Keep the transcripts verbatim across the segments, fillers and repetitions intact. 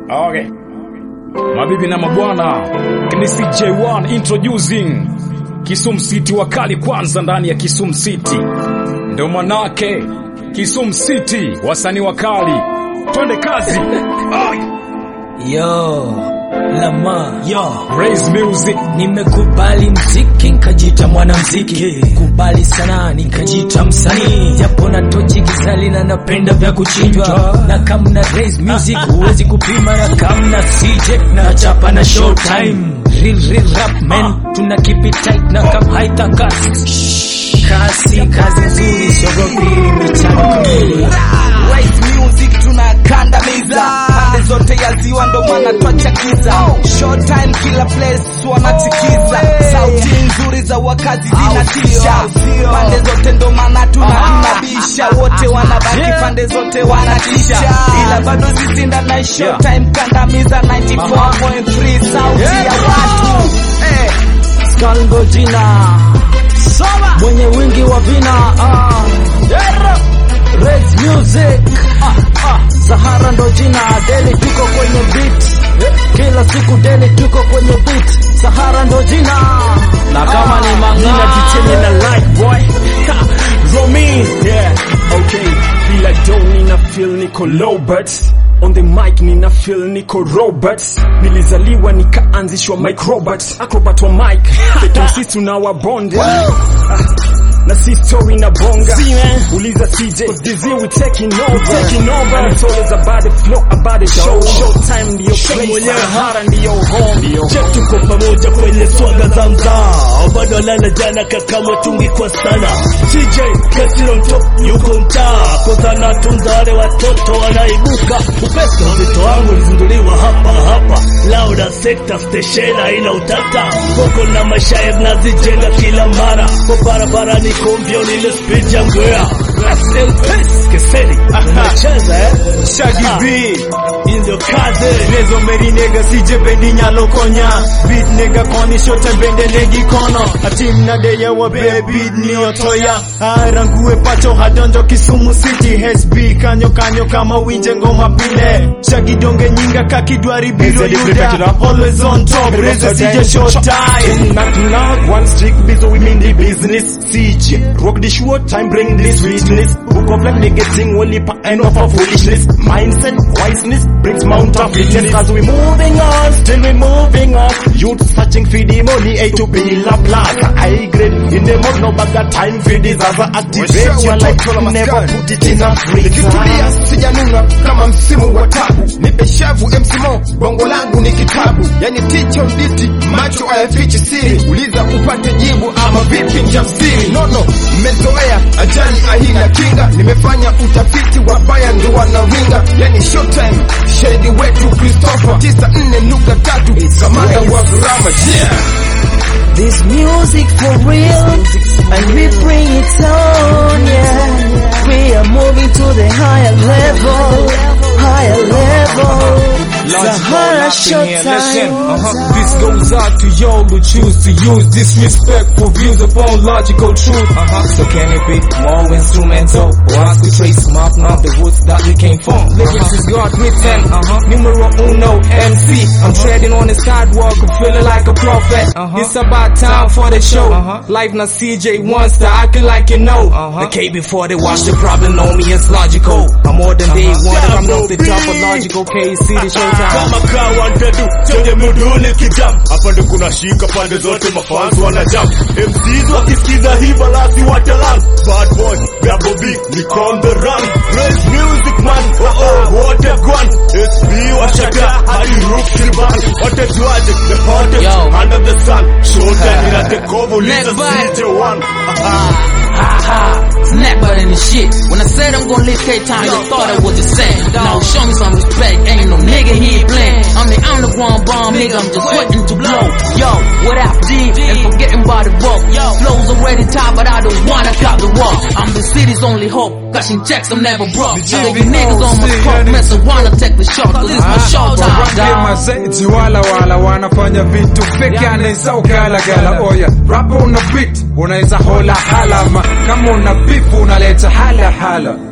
Okay. Mabibi na mabwana, ni C J one introducing Kisumu City, wakali kwanza ndani ya Kisumu City. Ndio manake Kisumu City wasanii wakali. Twende kazi. Yo, Lama, yo, Raise music. Nimekubali mziki, nikajita mwanamziki. Kubali sana, nikajita msanii. Japo na tochi gizali na napenda vya kuchinjwa. Na kama na raise music, huwezi kupima. Na kama na C J, na chapa na showtime. Real, real rap man, tuna keep it tight. Na kama haita kasi Kasi, kazi nzuri, shogopi, michano kamili. Raise music tunakandamiza pande zote ya ziwa, ndo maana twachakiza. Showtime kila place wanatikiza. Sauti nzuri za wakazi zinatisha pande zote, ndo maana tunanabisha. Wote wanabaki pande zote wanatisha, ila bado sisi ndana Showtime kandamiza. Ninety four point three sauti ya watu. Eh, Skalgo jina mwenye wingi wa vina. Raise music, ah, ah. Sahara ndo jina, daily tuko kwenye beat. Kila siku daily tuko kwenye beat. Sahara ndo jina. Na kama ni mangina jichenye na like boy. Romy, yeah, okay. Feel like don't nina feel niko Lobert. On the mic nina feel niko Roberts. Nilizaliwa nikaanzishwa Mike Roberts. Acrobat wa mic, peto sisi tunawa bonde. Na si story na bonga. Uliza C J, cause this year we taking over, taking over. And it's always about the flow, about the show. Showtime ndiyo place, Sahara ndiyo home. Check tuko pamoja kwenye swaga za mtaa. Bado lala jana kakama tungi kwa sana. C J, Kessler on top, yuko mtaa. Koza na tunzare watoto wanaibuka. Upesa mzito wangu lizinduliwa hapa hapa. Lauda sector station ila utata. Koko na mashair nazijenga kila mara. Kwa barabara ni kombio lile speed ya ngwea. Rasel Pes, Keseli, unacheza eh? Shaggy B, Indo kaze Nezo meri nega C J bendi nyalo konya. Beat nega koni Showtime bende negi kono. Atim na deya wa baby ni otoya. Arangue pacho hadonjo Kisumu City. S B kanyo kanyo kama winje ngoma pile. Shaggy donge nyinga kakidwari biro yuda. Always on top, Reza C J Showtime. Knock knock, one stick busy we mean the business. C J, rock the Showtime, bring this sweetness. Book of like negating only pa end of our foolishness. Mindset, wiseness, brings mount of fitness. As we moving on, still we moving on. Youth searching for the money, A to B la plaza. I grade in the mode, no bag time for this as I activate your life. Never put it in a freezer. Nikitulia sijanuna kama msimu wa tabu. Nipe shavu M C Mo, bongo langu ni kitabu. Yani teach on duty, macho hayafichi siri. Uliza upate jibu ama vipi njafsiri. No no, mmezoea ajali ahina kinga. Nimefanya utafiti wabaya ndo wanawinga. Yani Showtime, shahidi wetu Christopher. Tisa nne nuka tatu, kamanda wa grama. Yeah, This music for real, and we bring it on, yeah. We are moving to the higher level, higher level. Sahara Showtime. Uh-huh. This goes out to y'all who choose to use disrespectful views upon logical truth. Uh-huh. So can it be more instrumental, or as we trace map not the woods that we came from? Lyrics is God written. Uh-huh. Numero uno M C. I'm treading on the sidewalk, I'm feeling like a prophet. Uh-huh. It's about time for the show. Uh-huh. Life na C J wants to act like you know. Uh-huh. The K before they watch the problem know me as logical. I'm more than day one, I'm not the top of logical K C the show. kama kawa ndadu chenye muduli kijam. Hapa ndo kuna shika pande zote mafans wana jam. M Cs wakisikiza hii balasi watalang. Bad boy, Double B, niko on the run. Raise music man, oh oh, what a gun. S B washaka, hadi roof tribal. What a juaje, the hottest under the sun. Showtime ina take over, lisa C J one. Ha ha, snap butt in the shit. When I said I'm gonna live K-Town, you thought I was just saying. Now show me some respect, ain't no nigga here playing. I'm the underground bomb nigga, I'm just waiting to blow. Yo, what up G, and forgetting about the rope. Flows already top, but I don't wanna cop the walk. I'm the city's only hope, cashing checks I'm never broke. So you niggas on my coke, messing wanna take the shot, cause it's my showtime. Mazeti wala wala wanafanya vitu fake, anaisa ukala gala oya. Rapper una beat, unaisa hola halama. Kama una beef unaleta hala hala.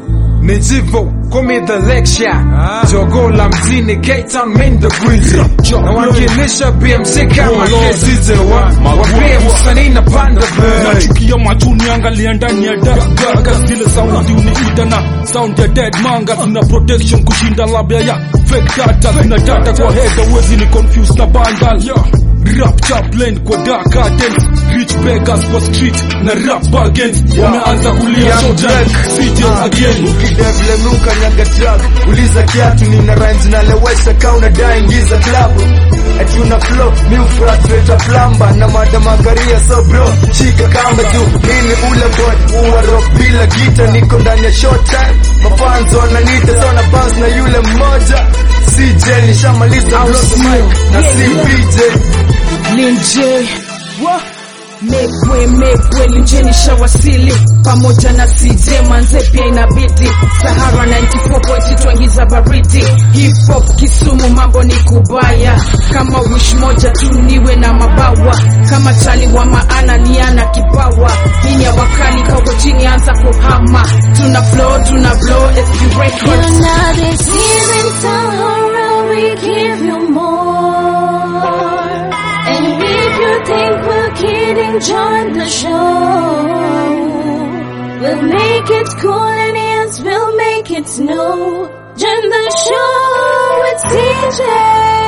Nijivo, call me the lecture. Jogo la mjini, K-Town, main the breezy. Na wakilisha B M C kama kesize wa wapea msanii na panda bird. Nachukia machuni angalia ndani ya daga. Zile sound uniita na sound ya dead manga. Zina protection kushinda labia ya fake data. Zina data kwa head, uwezi ni confused na bundle. Rap chap lane kwa dark curtains. Rich beggars kwa street na rap bargains. Wameanza kulia showtime, C J again. Ukidevle muka nyaga drug, uliza kiatu nina rhymes na lewesha kauna dai ngiza klabu. Atuna flow, new frustrator plumber na madamagaria so bro, shika kamba juu. Mimi ule boy, uwa rock bila gita, niko ndani ya showtime. Mafanzo wananita sana bounce na yule mmoja. C J nishamaliza blow the mic na C B J. Lil J, mekwe mekwe Lil J nishawasili pamoja na C J manze pia inabidi. Sahara ninety four point eight twangiza baridi. Hip hop Kisumu mambo ni kubaya. Kama wish moja tu niwe na mabawa. Kama chali wa maana ni ana kipawa. Nini ya wakali kauko chini anza kuhama. Tuna flow tuna blow S P Records. You're not this season Sahara, we give you more. And if you think we're kidding, join the show. We'll make it cool and yes, we'll make it snow. Join the show with C J.